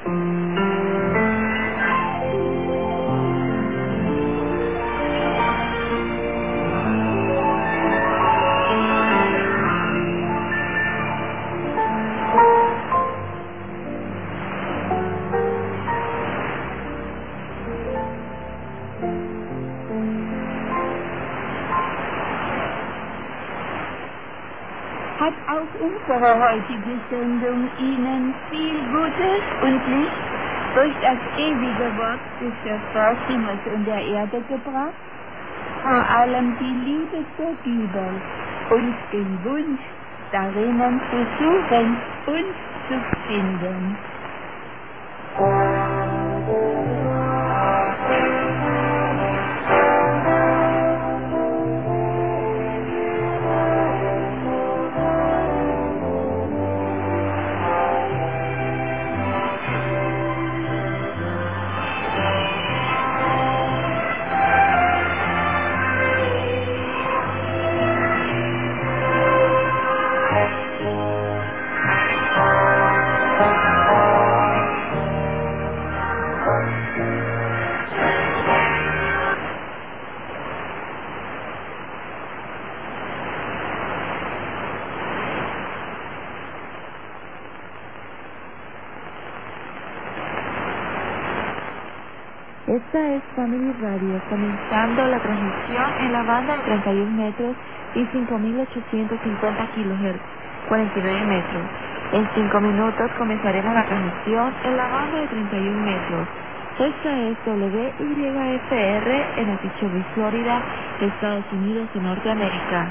Hat auch unsere heutige Sendung Ihnen viel Gutes und Licht durch das ewige Wort des Schöpfers Himmels und der Erde gebracht? Vor allem die Liebe zur Bibel und den Wunsch, darinnen zu suchen und zu finden. Esta es Family Radio, comenzando la transmisión en la banda de 31 metros y 5.850 kHz, 49 metros. En 5 minutos comenzaremos la transmisión en la banda de 31 metros. Esta es WYFR en Okeechobee, Florida, Estados Unidos de Norteamérica.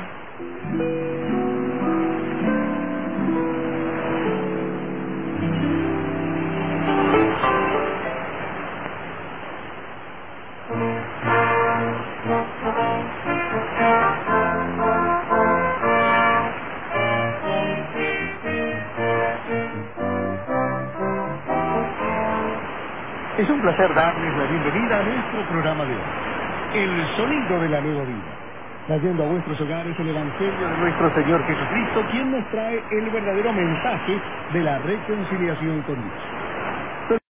Es un placer darles la bienvenida a nuestro programa de hoy, El Sonido de la Nueva Vida, trayendo a vuestros hogares el Evangelio de nuestro Señor Jesucristo, quien nos trae el verdadero mensaje de la reconciliación con Dios.